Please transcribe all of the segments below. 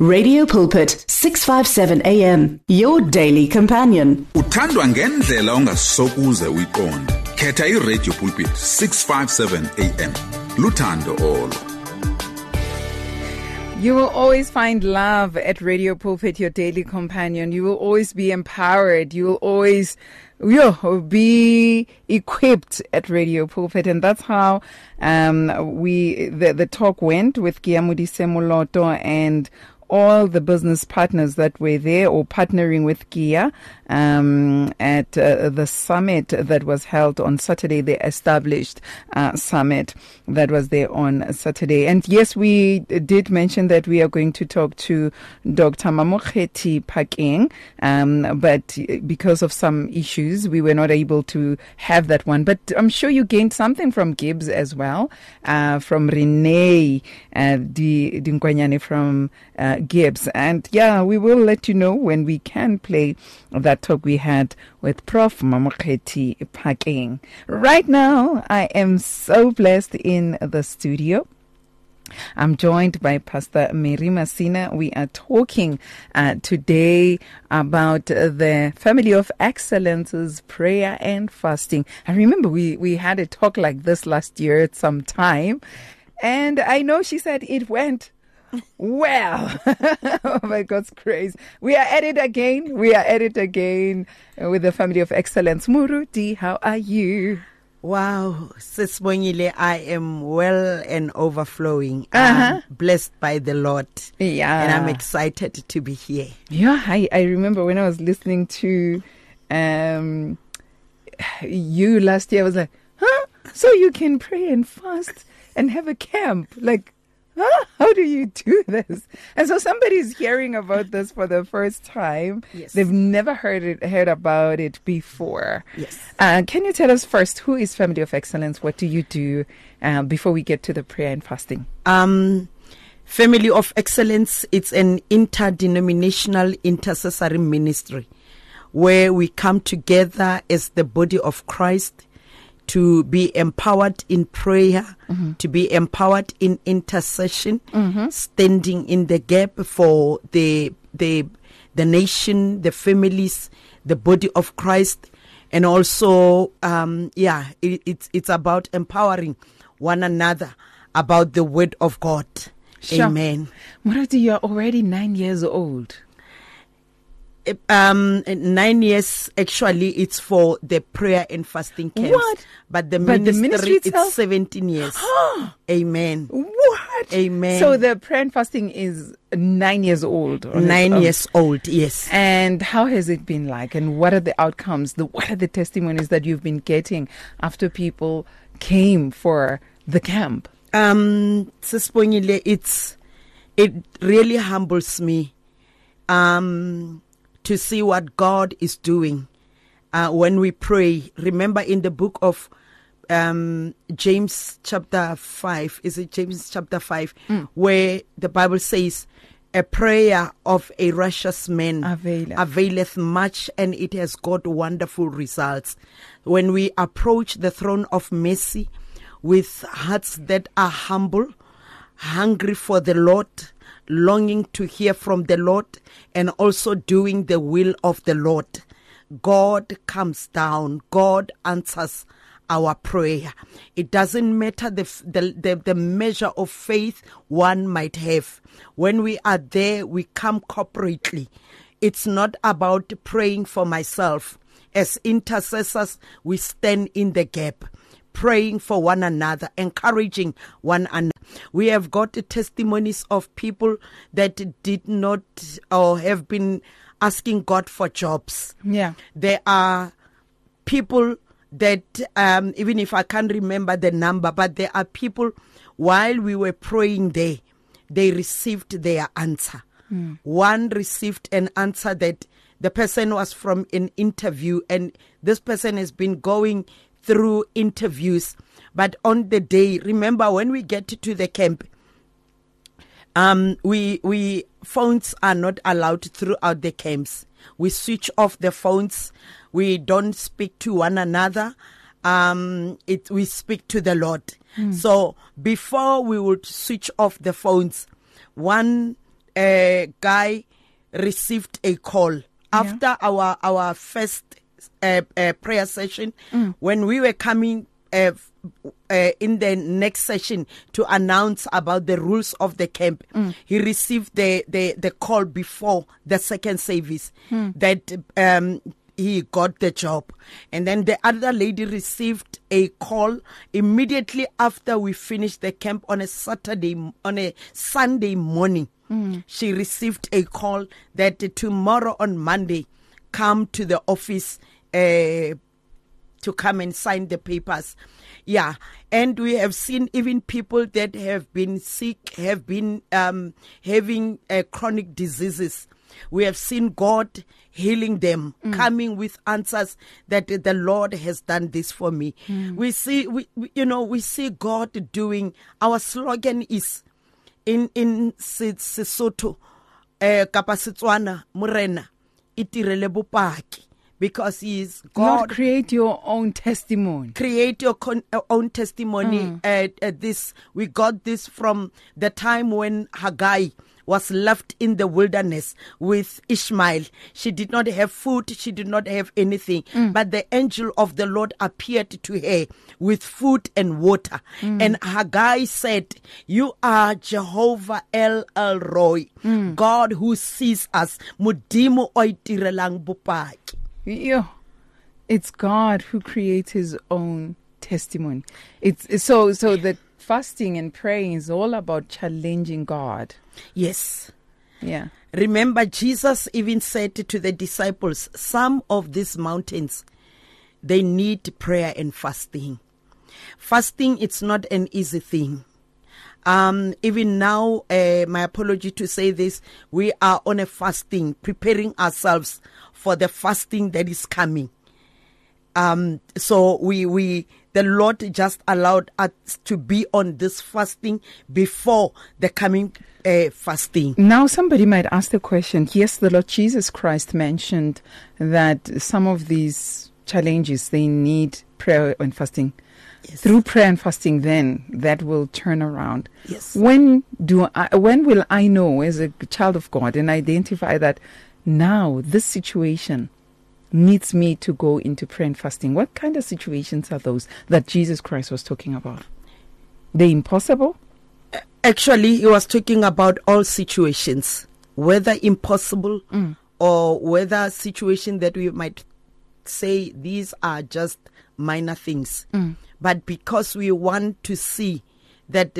Radio Pulpit, 657 AM, your daily companion. Uthandwa ngendlela ongasokuze uyiqonde. Khetha iRadio Pulpit 657 AM. Luthando olo. You will always find love at Radio Pulpit, your daily companion. You will always be empowered. You will always be equipped at Radio Pulpit. And that's how the talk went with Gia Modise-Moloto and all the business partners that were there or partnering with Gia at the summit that was held on Saturday, the established summit that was there on Saturday. And yes, we did mention that we are going to talk to Dr. Mamokgethi Phakeng, but because of some issues, we were not able to have that one. But I'm sure you gained something from Gibbs as well, from Renee Dinkwanyane from Gibbs. And yeah, we will let you know when we can play that talk we had with Prof. Mamokgethi Phakeng. Right now, I am so blessed in the studio. I'm joined by Pastor Mary Masina. We are talking today about the Family of Excellence's prayer and fasting. I remember we had a talk like this last year at some time, and I know she said it went well. Oh my God's grace. We are at it again. With the Family of Excellence. Muruti, how are you? Wow, Sisbongile, I am well and overflowing. Blessed by the Lord. Yeah. And I'm excited to be here. Yeah, I remember when I was listening to you last year, I was like, so you can pray and fast and have a camp? Like, how do you do this? And so somebody's hearing about this for the first time. Yes. They've never heard about it before. Yes. Can you tell us first, who is Family of Excellence? What do you do before we get to the prayer and fasting? Family of Excellence, it's an interdenominational intercessory ministry where we come together as the body of Christ to be empowered in prayer, to be empowered in intercession, standing in the gap for the nation, the families, the body of Christ, and also, it's about empowering one another about the word of God. Sure. Amen. Murati, you're already 9 years old. 9 years, actually, it's for the prayer and fasting camps. What? But the ministry itself? it's 17 years. Amen. What? Amen. So the prayer and fasting is 9 years old. 9 years old, yes. And how has it been like? And what are the outcomes? What are the testimonies that you've been getting after people came for the camp? Sisbongile, it really humbles me. To see what God is doing when we pray. Remember in the book of James chapter 5, is it James chapter 5, where the Bible says, a prayer of a righteous man availeth much, and it has got wonderful results. When we approach the throne of mercy with hearts that are humble, hungry for the Lord, longing to hear from the Lord, and also doing the will of the Lord, God comes down. God answers our prayer. It doesn't matter the measure of faith one might have. When we are there, we come corporately. It's not about praying for myself. As intercessors, we stand in the gap, praying for one another, encouraging one another. We have got testimonies of people that did not or have been asking God for jobs. Yeah. There are people that, even if I can't remember the number, but there are people, while we were praying there, they received their answer. One received an answer that the person was from an interview, and this person has been going through interviews. But on the day, remember when we get to the camp, we phones are not allowed throughout the camps. We switch off the phones. We don't speak to one another. We speak to the Lord. So before we would switch off the phones, one Guy received a call after our first prayer session. When we were coming in the next session to announce about the rules of the camp, he received the call before the second service that he got the job. And then the other lady received a call immediately after we finished the camp on a Sunday morning. She received a call that tomorrow on Monday, come to the office to come and sign the papers. Yeah. And we have seen even people that have been sick, have been having chronic diseases. We have seen God healing them, coming with answers that the Lord has done this for me. We see, we see God doing. Our slogan is in Sesotho, Kapa Setswana, Morena, itirele bopaki. Because He is God. Lord, create your own testimony. Create your own testimony. We got this from the time when Haggai was left in the wilderness with Ishmael. She did not have food. She did not have anything. But the angel of the Lord appeared to her with food and water. And Haggai said, "You are Jehovah El Roy, God who sees us. Modimo oitirelang bopaki." Yeah, it's God who creates His own testimony. It's so the fasting and praying is all about challenging God. Yes. Yeah. Remember, Jesus even said to the disciples, some of these mountains, they need prayer and fasting. Fasting, it's not an easy thing. Even now, my apology to say this, we are on a fasting, preparing ourselves for the fasting that is coming. So the Lord just allowed us to be on this fasting before the coming fasting. Now somebody might ask the question, yes, the Lord Jesus Christ mentioned that some of these challenges, they need prayer and fasting. Yes. Through prayer and fasting, then that will turn around. Yes. When will I know as a child of God and identify that now this situation needs me to go into prayer and fasting? What kind of situations are those that Jesus Christ was talking about? The impossible? Actually, He was talking about all situations, whether impossible or whether situation that we might say these are just minor things. But because we want to see that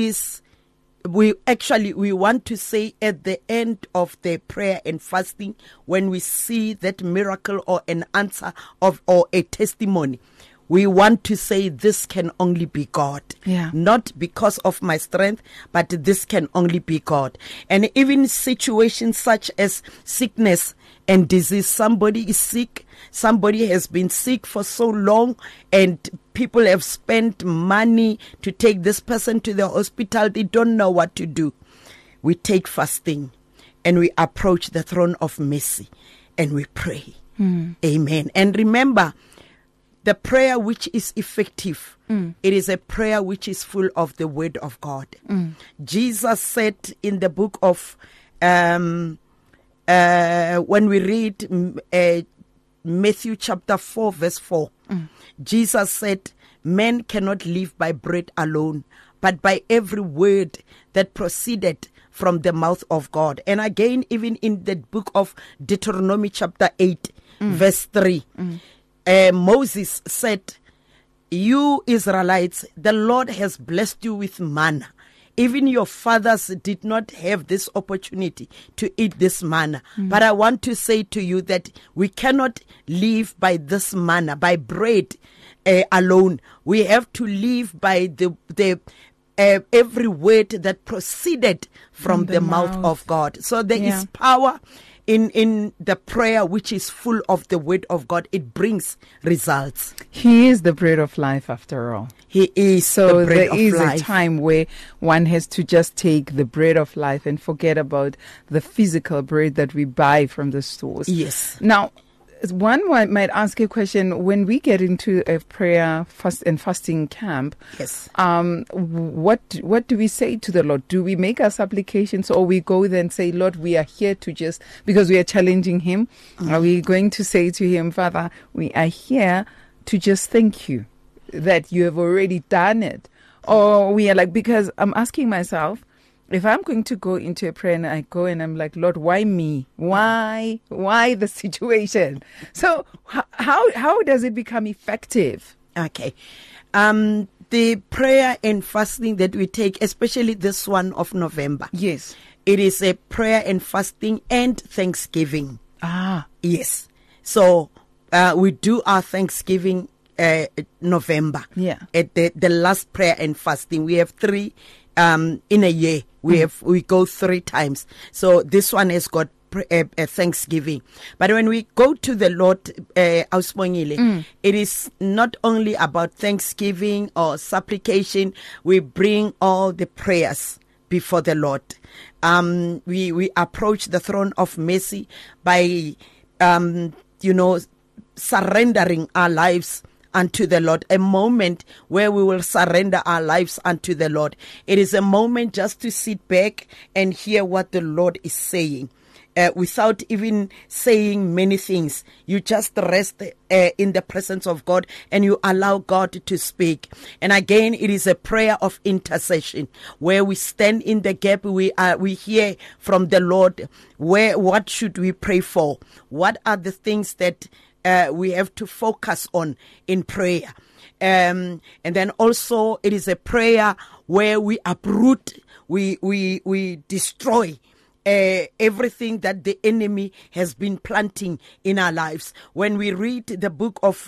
we want to say at the end of the prayer and fasting, when we see that miracle or an answer or a testimony, we want to say this can only be God. Yeah. Not because of my strength, but this can only be God. And even situations such as sickness and disease. Somebody is sick. Somebody has been sick for so long, and people have spent money to take this person to the hospital. They don't know what to do. We take fasting and we approach the throne of mercy and we pray. Amen. And remember, the prayer which is effective, it is a prayer which is full of the word of God. Jesus said in the book of, when we read Matthew chapter 4, verse 4, Jesus said, "Man cannot live by bread alone, but by every word that proceeded from the mouth of God." And again, even in the book of Deuteronomy chapter 8, verse 3, Moses said, "You Israelites, the Lord has blessed you with manna. Even your fathers did not have this opportunity to eat this manna. But I want to say to you that we cannot live by this manna, by bread alone. We have to live by the every word that proceeded from the mouth of God. So there is power in the prayer which is full of the word of God. It brings results. He is the bread of life after all. He is so the bread of life. There is a time where one has to just take the bread of life and forget about the physical bread that we buy from the stores. Yes. Now, one might ask a question. When we get into a prayer fasting camp, yes, what do we say to the Lord? Do we make our supplications, or we go there and say, Lord, we are here to just, because we are challenging him, are we going to say to him, Father, we are here to just thank you that you have already done it? Or we are like, because I'm asking myself, if I'm going to go into a prayer and I go and I'm like, Lord, why me? Why the situation? So how does it become effective? Okay. The prayer and fasting that we take, especially this one of November. Yes. It is a prayer and fasting and thanksgiving. Yes. So we do our Thanksgiving November. Yeah. At the last prayer and fasting. We have 3 in a year. We go 3 times. So this one has got a Thanksgiving. But when we go to the Lord, it is not only about Thanksgiving or supplication. We bring all the prayers before the Lord. We approach the throne of mercy by, surrendering our lives unto the Lord, a moment where we will surrender our lives unto the Lord. It is a moment just to sit back and hear what the Lord is saying. Without even saying many things, you just rest in the presence of God and you allow God to speak. And again, it is a prayer of intercession where we stand in the gap. We hear from the Lord what should we pray for? What are the things that we have to focus on in prayer? And then also it is a prayer where we uproot, we destroy everything that the enemy has been planting in our lives. When we read the book of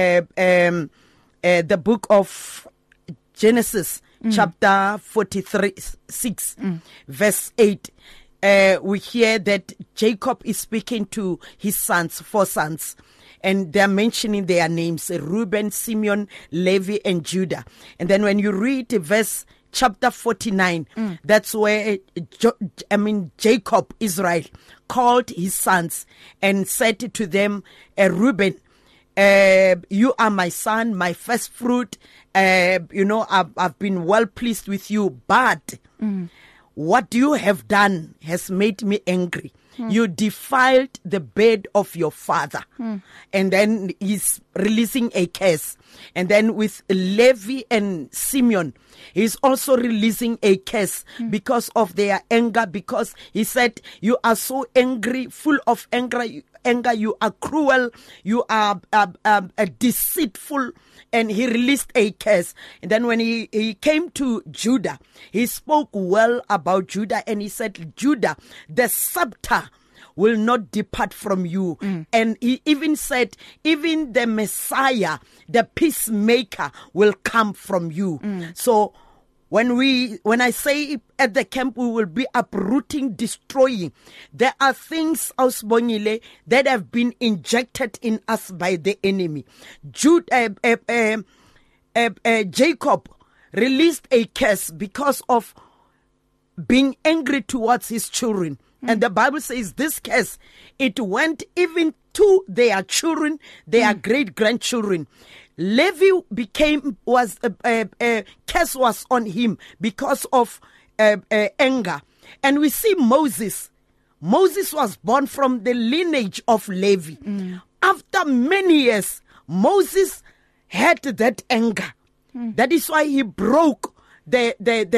Genesis, chapter 43:6, verse 8, we hear that Jacob is speaking to his sons, 4 sons. And they're mentioning their names, Reuben, Simeon, Levi, and Judah. And then when you read verse chapter 49, that's where Jacob, Israel, called his sons and said to them, Reuben, you are my son, my first fruit. I've been well pleased with you, but what you have done has made me angry. You defiled the bed of your father. And then he's releasing a curse. And then with Levi and Simeon, he's also releasing a curse because of their anger, because he said, you are so angry, full of anger, you are cruel, you are deceitful. And he released a curse. And then when he came to Judah, he spoke well about Judah. And he said, Judah, the scepter will not depart from you. And he even said, even the Messiah, the peacemaker, will come from you. So when I say at the camp, we will be uprooting, destroying. There are things, Ausbongile, that have been injected in us by the enemy. Jacob released a curse because of being angry towards his children. And the Bible says this curse, it went even to their children, their great-grandchildren. Levi curse was on him because of anger. And we see Moses. Moses was born from the lineage of Levi. After many years, Moses had that anger. That is why he broke the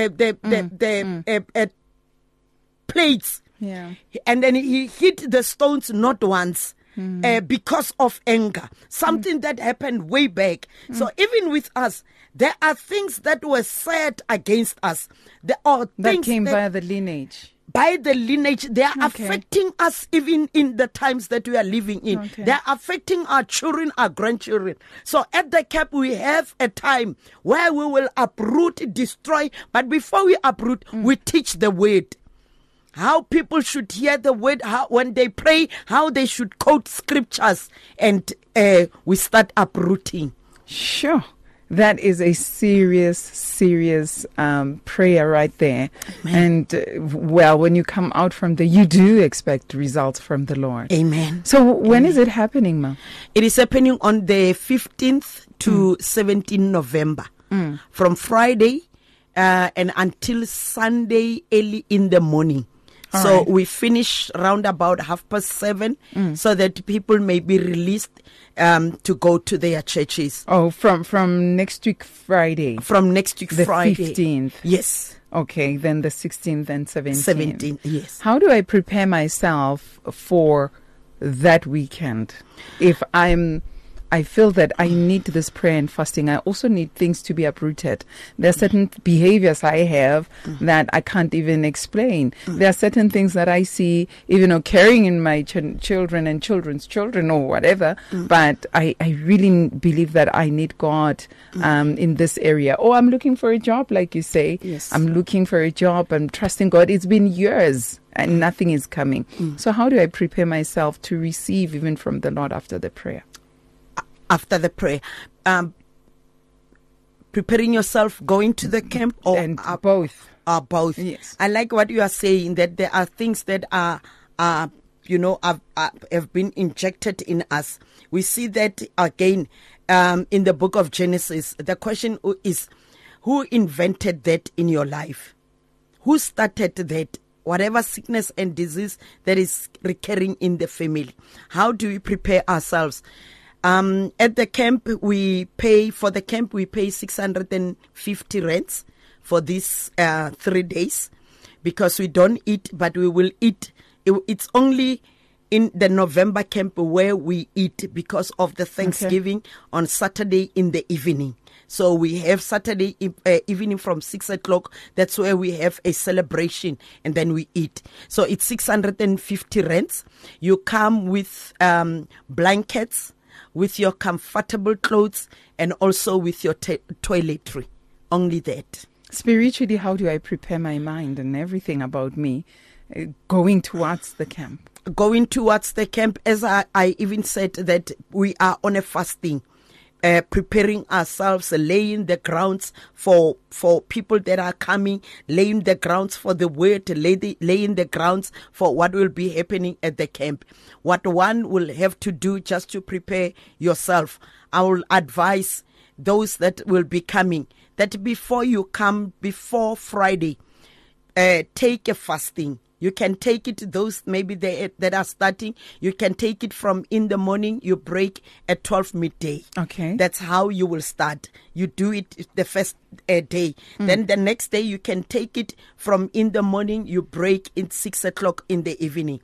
plates. Yeah. And then he hit the stones not once. Because of anger, something that happened way back. So even with us, there are things that were said against us. There are things that came by the lineage. By the lineage, they are affecting us even in the times that we are living in. They are affecting our children, our grandchildren. So at the camp, we have a time where we will uproot, destroy. But before we uproot, we teach the word. How people should hear the word, how when they pray, how they should quote scriptures, and we start uprooting. Sure. That is a serious prayer right there. Amen. And well, when you come out from there, you do expect results from the Lord. Amen. So when is it happening, Ma? It is happening on the 15th to 17th November. From Friday and until Sunday early in the morning. All so right. We finish round about 7:30 so that people may be released to go to their churches. Oh, from next week Friday. From next week the Friday. 15th. Yes. Okay, then the 16th and 17th. 17th, yes. How do I prepare myself for that weekend? If I feel that I need this prayer and fasting. I also need things to be uprooted. There are certain behaviors I have that I can't even explain. There are certain things that I see, even occurring in my children and children's children or whatever. But I really believe that I need God in this area. Oh, I'm looking for a job, like you say. Yes. I'm looking for a job. I'm trusting God. It's been years and nothing is coming. So how do I prepare myself to receive even from the Lord after the prayer? After the prayer, preparing yourself, going to the camp, or and both. Both. Yes. I like what you are saying, that there are things that are have been injected in us. We see that again in the book of Genesis. The question is, who invented that in your life? Who started that? Whatever sickness and disease that is recurring in the family. How do we prepare ourselves? At the camp, we pay 650 rands for these 3 days, because we don't eat, but we will eat. It's only in the November camp where we eat because of the Thanksgiving on Saturday in the evening. So we have Saturday evening from 6 o'clock. That's where we have a celebration, and then we eat. So it's 650 rands. You come with blankets, with your comfortable clothes, and also with your toiletry. Only that. Spiritually, how do I prepare my mind and everything about me going towards the camp? Going towards the camp, as I even said, that we are on a fasting. Preparing ourselves, laying the grounds for people that are coming, laying the grounds for the word, laying the grounds for what will be happening at the camp. What one will have to do just to prepare yourself, I will advise those that will be coming, that before you come, before Friday, take a fasting. You can take it, those maybe that are starting, you can take it from in the morning, you break at 12 midday. Okay. That's how you will start. You do it the first day. Then the next day, you can take it from in the morning, you break in 6 o'clock in the evening.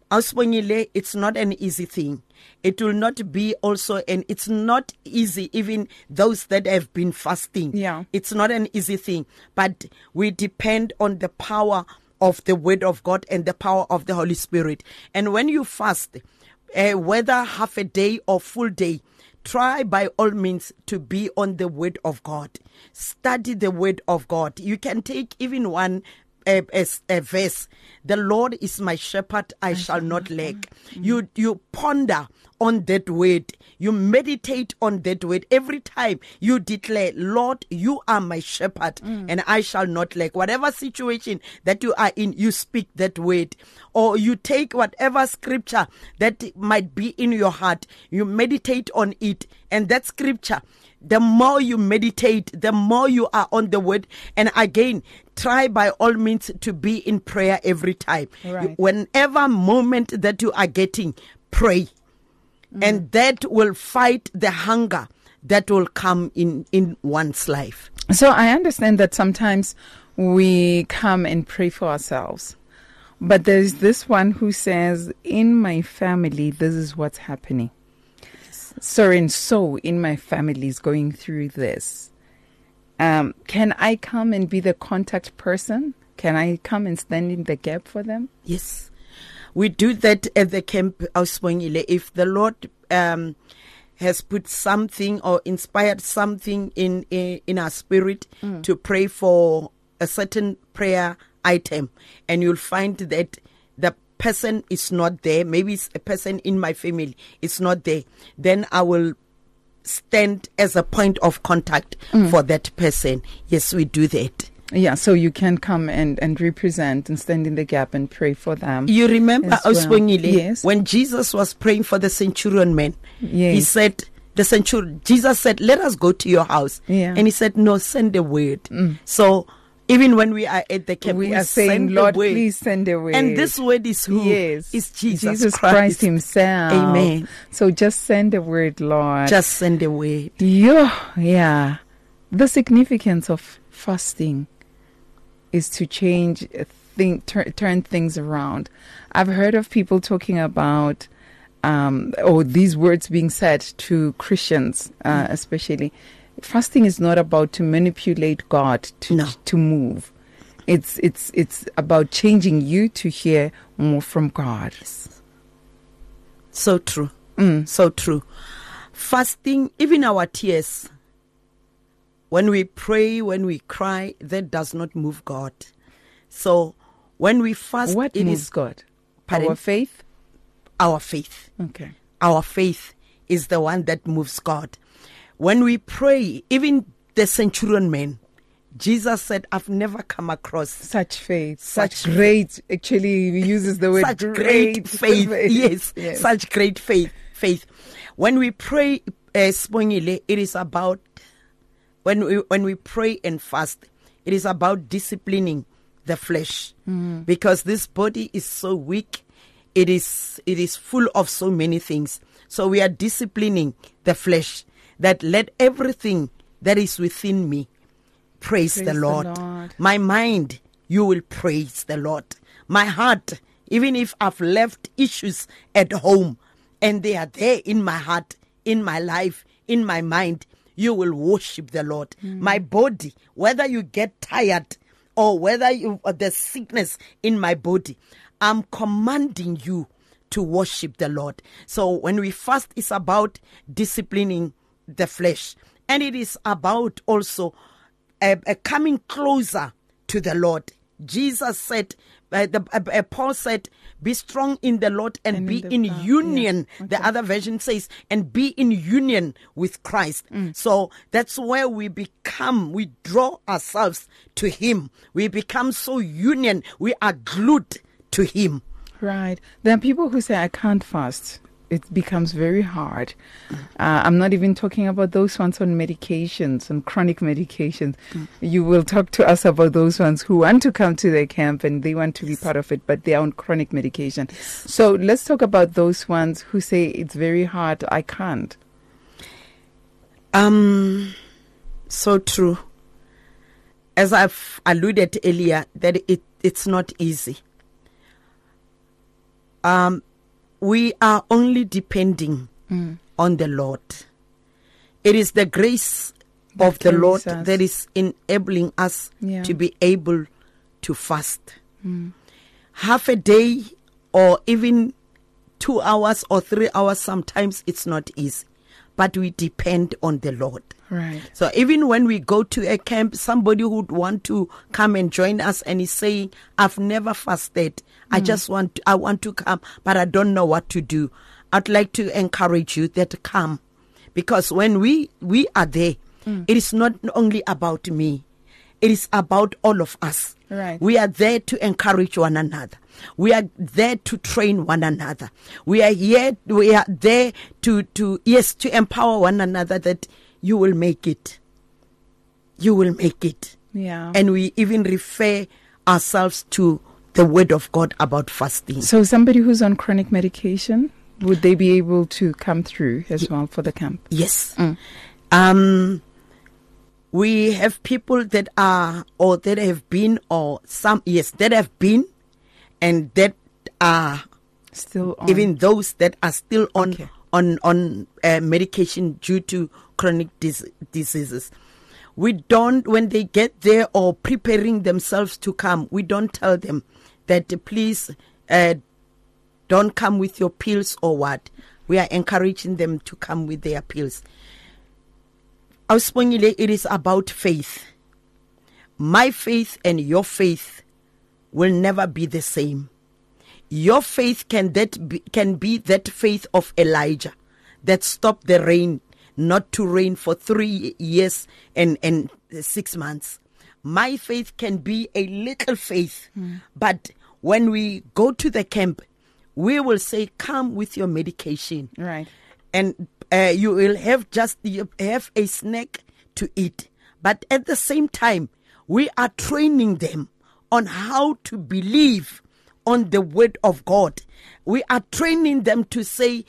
It's not an easy thing. It will not be also, and it's not easy, even those that have been fasting. Yeah. It's not an easy thing, but we depend on the power of the word of God and the power of the Holy Spirit. And when you fast, whether half a day or full day, try by all means to be on the word of God. Study the word of God. You can take even one a verse. The Lord is my shepherd, I shall not lack. You ponder on that word. You meditate on that word. Every time you declare, Lord, you are my shepherd and I shall not lack. Whatever situation that you are in, you speak that word. Or you take whatever scripture that might be in your heart, you meditate on it. And that scripture, the more you meditate, the more you are on the word. And again, try by all means to be in prayer every time. Right. Whenever moment that you are getting, pray. And that will fight the hunger that will come in one's life. So I understand that sometimes we come and pray for ourselves. But there's this one who says, in my family, this is what's happening. So and so in my family is going through this. Can I come and be the contact person? Can I come and stand in the gap for them? Yes. We do that at the camp. If the Lord has put something or inspired something in our spirit to pray for a certain prayer item, and you'll find that the person is not there, maybe it's a person in my family is not there, then I will stand as a point of contact for that person. Yes, we do that. Yeah, so you can come and represent and stand in the gap and pray for them. You remember, Yes. when Jesus was praying for the centurion man, Yes. he said, Jesus said, let us go to your house. Yeah. And he said, no, send a word. So even when we are at the camp, we are saying, Lord, please send a word. And this word is who? Yes. It's Jesus Christ himself. Amen. So just send a word, Lord. Just send a word. Yeah. The significance of fasting is to change, turn things around. I've heard of people talking about, or these words being said to Christians, especially. Fasting is not about to manipulate God to move. It's about changing you to hear more from God. Yes. So true. So true. Fasting, even our tears, when we pray, when we cry, that does not move God. So when we fast, what moves God? Pardon? Our faith? Our faith. Okay. Our faith is the one that moves God. When we pray, even the centurion man, Jesus said, I've never come across such faith, such great, actually he uses the word such great faith. Yes, such great faith. When we pray, Spongile, it is about, when we pray and fast, it is about disciplining the flesh, because this body is so weak. It is full of so many things. So we are disciplining the flesh, that let everything that is within me praise the Lord. My mind, you will praise the Lord. My heart, even if I've left issues at home and they are there in my heart, in my life, in my mind, you will worship the Lord. My body, whether you get tired or whether there's sickness in my body, I'm commanding you to worship the Lord. So when we fast, it's about disciplining the flesh, and it is about also coming closer to the Lord. Jesus said, Paul said, be strong in the Lord and be in union. Yeah. Okay. The other version says, and be in union with Christ. So that's where we draw ourselves to him. We become so union. We are glued to him. Right. There are people who say, I can't fast. It becomes very hard. I'm not even talking about those ones on medications, on chronic medications. You will talk to us about those ones who want to come to the camp and they want to be part of it, but they are on chronic medication. So let's talk about those ones who say it's very hard. I can't. So true. As I've alluded earlier, that it's not easy. We are only depending on the Lord. It is the grace of the Lord that is enabling us to be able to fast. Half a day or even 2 hours or 3 hours, sometimes it's not easy. But we depend on the Lord. Right. So even when we go to a camp, somebody would want to come and join us and is saying, I've never fasted. I want to come, but I don't know what to do. I'd like to encourage you that come. Because when we are there, it is not only about me. It is about all of us. Right. We are there to encourage one another. We are there to train one another. We are there to empower one another that you will make it. You will make it. Yeah. And we even refer ourselves to the word of God about fasting. So somebody who's on chronic medication, would they be able to come through as well for the camp? Yes. We have people that are, or that have been, or some, that have been, and that are still on. Even those that are still on medication due to chronic diseases. We don't, when they get there or preparing themselves to come, we don't tell them that please don't come with your pills or what. We are encouraging them to come with their pills. It is about faith. My faith and your faith will never be the same. Your faith can be that faith of Elijah that stopped the rain not to rain for 3 years and 6 months. My faith can be a little faith, but when we go to the camp, we will say, come with your medication. Right. And you will have a snack to eat. But at the same time, we are training them on how to believe on the word of God. We are training them to say,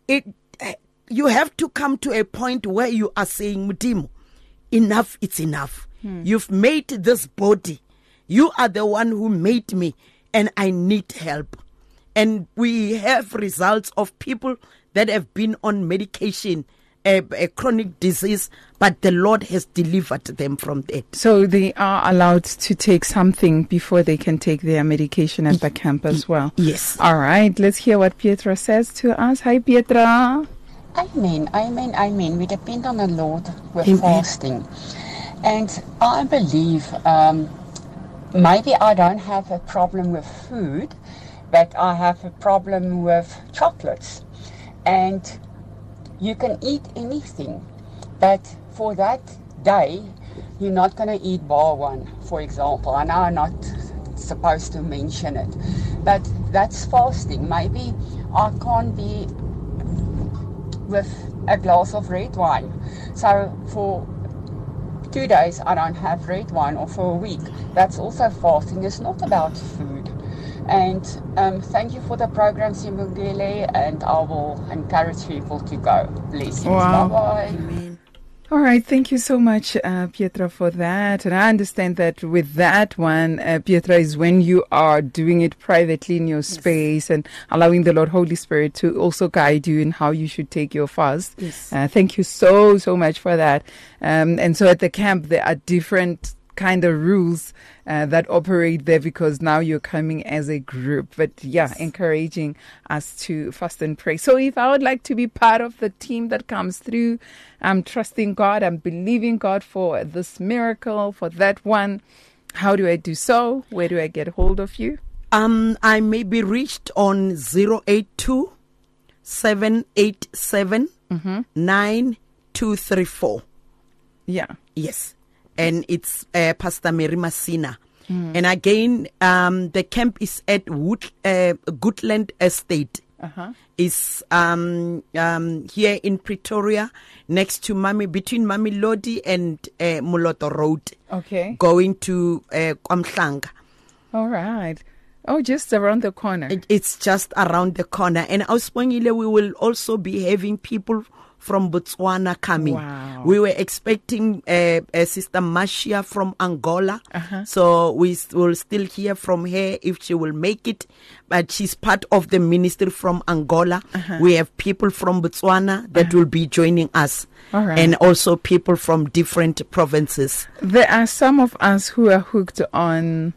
you have to come to a point where you are saying, Mudimo, enough, it's enough. You've made this body. You are the one who made me, and I need help. And we have results of people that have been on medication, a chronic disease, but the Lord has delivered them from that. So they are allowed to take something before they can take their medication at the camp as well? Yes. All right, let's hear what Pietra says to us. Hi, Pietra. Amen. We depend on the Lord with fasting. And I believe maybe I don't have a problem with food, but I have a problem with chocolates. And you can eat anything, but for that day, you're not going to eat bar one, for example. I know I'm not supposed to mention it, but that's fasting. Maybe I can't be with a glass of red wine. So for 2 days, I don't have red wine, or for a week. That's also fasting. It's not about food. And thank you for the program, Simungele, and I will encourage people to go. Blessings. Wow. Bye-bye. Amen. All right, thank you so much, Pietra, for that. And I understand that with that one, Pietra, is when you are doing it privately in your space and allowing the Lord Holy Spirit to also guide you in how you should take your fast. Yes. Thank you so much for that. And so at the camp, there are different kind of rules that operate there, because now you're coming as a group. But encouraging us to fast and pray. So if I would like to be part of the team that comes through, I'm trusting God, I'm believing God for this miracle, for that one, how do I do so? Where do I get hold of you? I may be reached on 082 787 9234. Yeah. Yes. And it's Pastor Mary Masina. And again, the camp is at Goodland Estate. Is here in Pretoria, next to between Mami Lodi and Moloto Road. Okay. Going to Kwamhlanga. All right. Oh, just around the corner. It's just around the corner. And Auspongile, we will also be having people from Botswana coming. Wow. We were expecting Sister Mashia from Angola. So we will still hear from her if she will make it. But she's part of the ministry from Angola. We have people from Botswana that will be joining us. All right. And also people from different provinces. There are some of us who are hooked on...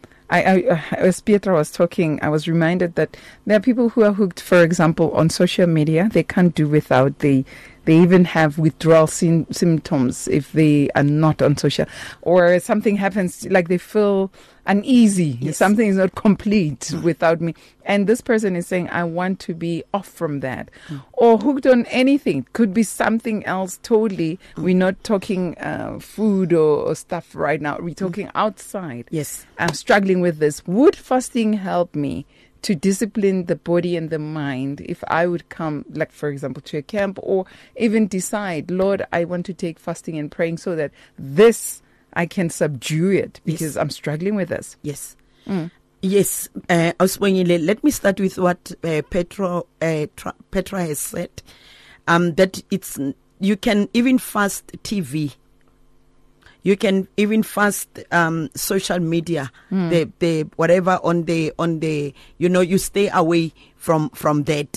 as Pietra was talking, I was reminded that there are people who are hooked, for example, on social media. They can't do without. They even have withdrawal symptoms if they are not on social. Or something happens, like they feel uneasy. Yes. Something is not complete without me. And this person is saying, I want to be off from that. Or hooked on anything. Could be something else totally. We're not talking food or stuff right now. We're talking outside. Yes. I'm struggling with this. Would fasting help me to discipline the body and the mind if I would come, like, for example, to a camp, or even decide, Lord, I want to take fasting and praying so that this, I can subdue it because I'm struggling with this? Yes. Yes. Let me start with what Petra has said, that you can even fast TV. You can even fast social media, the whatever on the you stay away from that.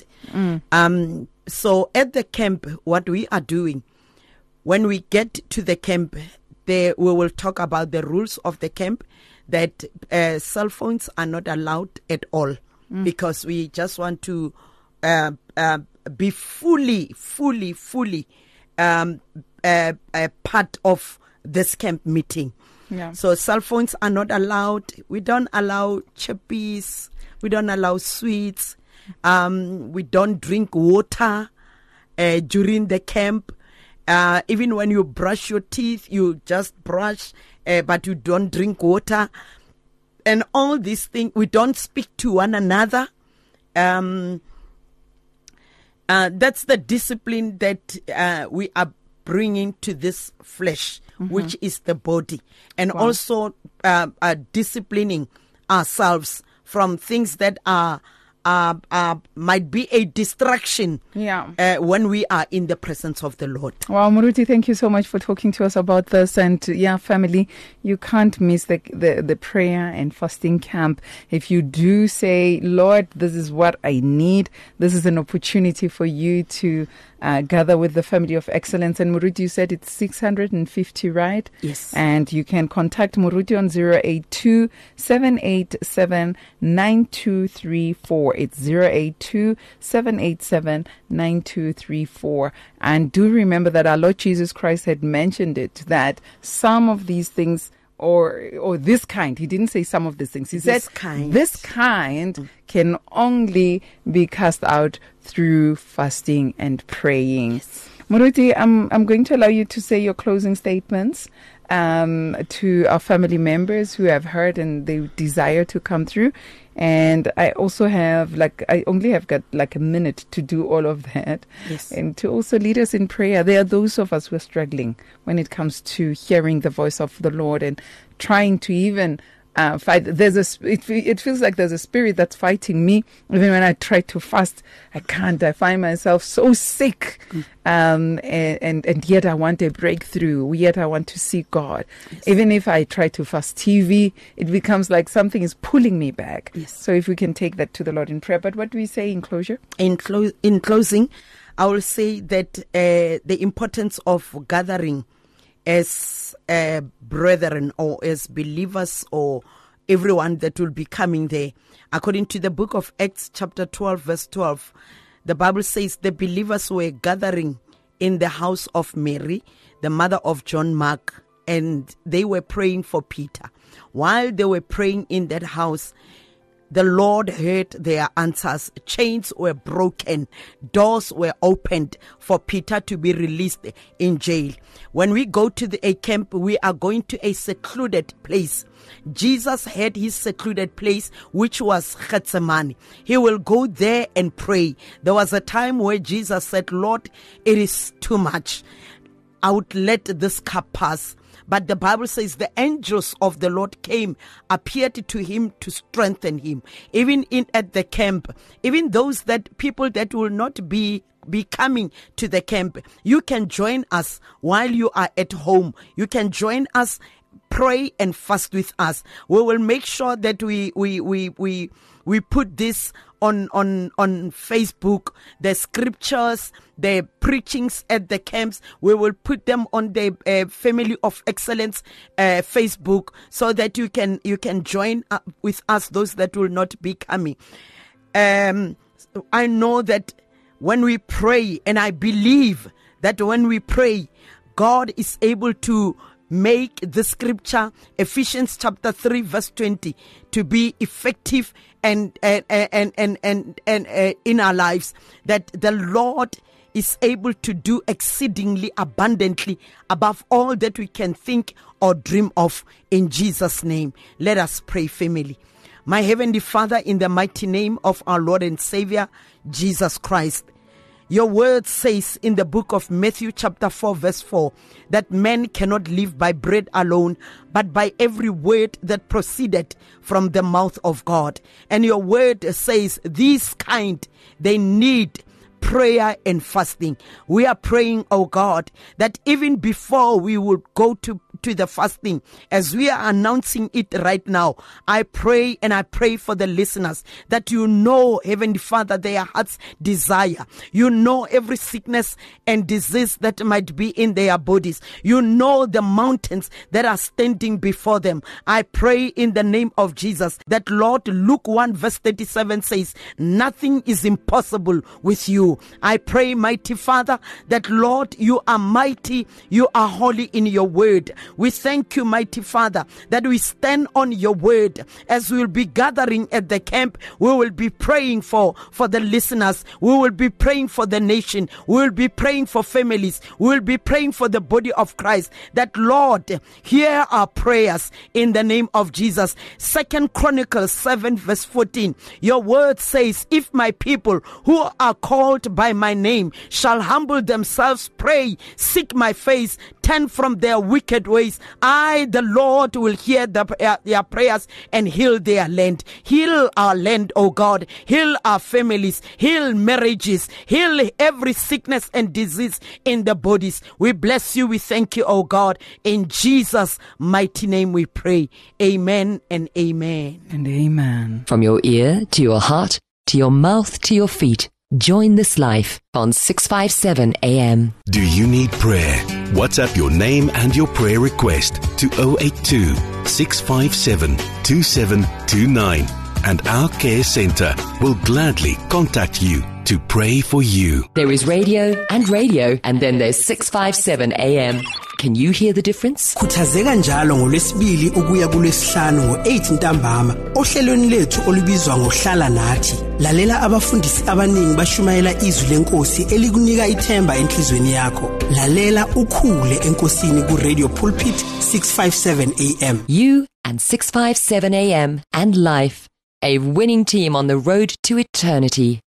So at the camp, what we are doing, when we get to the camp, we will talk about the rules of the camp, that cell phones are not allowed at all, because we just want to be fully a part of this camp meeting. Yeah. So cell phones are not allowed. We don't allow chippies. We don't allow sweets. We don't drink water during the camp. Even when you brush your teeth, you just brush, but you don't drink water. And all these things, we don't speak to one another. That's the discipline that we are bringing to this flesh, which is the body. And also disciplining ourselves from things that might be a distraction when we are in the presence of the Lord. Wow, Moruti, thank you so much for talking to us about this. And family, you can't miss the prayer and fasting camp. If you do say, Lord, this is what I need, this is an opportunity for you to gather with the Family of Excellence. And Moruti, you said it's 650, right? Yes. And you can contact Moruti on 082-787-9234. It's 082-787-9234. And do remember that our Lord Jesus Christ had mentioned it, that some of these things or this kind, he didn't say some of these things, he said this kind can only be cast out through fasting and praying. Yes. Moruti, I'm going to allow you to say your closing statements to our family members who have heard and they desire to come through. And I also have I only have got a minute to do all of that. Yes. And to also lead us in prayer. There are those of us who are struggling when it comes to hearing the voice of the Lord and trying to even fight. It feels like there's a spirit that's fighting me. Even when I try to fast, I can't. I find myself so sick. And yet I want a breakthrough. Yet I want to see God. Yes. Even if I try to fast TV, it becomes like something is pulling me back. Yes. So if we can take that to the Lord in prayer. But what do we say in closure? In closing, I will say that the importance of gathering as brethren or as believers or everyone that will be coming there. According to the book of Acts chapter 12 verse 12, the Bible says the believers were gathering in the house of Mary, the mother of John Mark, and they were praying for Peter. While they were praying in that house, the Lord heard their answers. Chains were broken. Doors were opened for Peter to be released in jail. When we go to a camp, we are going to a secluded place. Jesus had his secluded place, which was Gethsemane. He will go there and pray. There was a time where Jesus said, Lord, it is too much. I would let this cup pass. But the Bible says the angels of the Lord came, appeared to him to strengthen him. Even at the camp, even those people that will not be coming to the camp, you can join us while you are at home. You can join us, pray and fast with us. We will make sure that we put this on Facebook, the scriptures, the preachings at the camps. We will put them on the Family of Excellence Facebook, so that you can join with us, those that will not be coming. I know that when we pray, and I believe that when we pray, God is able to make the scripture, Ephesians chapter 3 verse 20, to be effective and in our lives, that the Lord is able to do exceedingly abundantly above all that we can think or dream of, in Jesus' name. Let us pray, family. My Heavenly Father, in the mighty name of our Lord and Savior, Jesus Christ, your word says in the book of Matthew chapter 4 verse 4 that man cannot live by bread alone, but by every word that proceeded from the mouth of God. And your word says these kind, they need prayer and fasting. We are praying, oh God, that even before we will go to the fasting, as we are announcing it right now, I pray and I pray for the listeners that you know, Heavenly Father, their heart's desire. You know every sickness and disease that might be in their bodies. You know the mountains that are standing before them. I pray in the name of Jesus that, Lord, Luke 1 verse 37 says, nothing is impossible with you. I pray, mighty Father, that Lord, you are mighty, you are holy in your word. We thank you, mighty Father, that we stand on your word. As we will be gathering at the camp, we will be praying for the listeners. We will be praying for the nation. We will be praying for families. We will be praying for the body of Christ. That Lord, hear our prayers in the name of Jesus. 2 Chronicles 7 verse 14. Your word says, if my people who are called by my name shall humble themselves, pray, seek my face, turn from their wicked ways, I, the Lord, will hear their prayers and heal their land. Heal our land, oh God. Heal our families. Heal marriages. Heal every sickness and disease in the bodies. We bless you. We thank you, oh God. In Jesus' mighty name we pray. Amen and amen. And amen. From your ear to your heart, to your mouth, to your feet. Join this life on 657 AM. Do you need prayer? WhatsApp your name and your prayer request to 082 657 2729 and our care center will gladly contact you to pray for you. There is radio, and then there's 657 AM. Can you hear the difference? Khuthazeka njalo ngolwesibili ukuya kulwesihlanu ngo8 ntambama ohlelweni lethu olubizwa ngohlala nathi. Lalela abafundisi abaningi bashumayela izwi lenkosi elikunika ithemba enhlizweni yakho. Lalela ukhule enkosini ku Radio Pulpit 657 AM. You and 657 AM and life, a winning team on the road to eternity.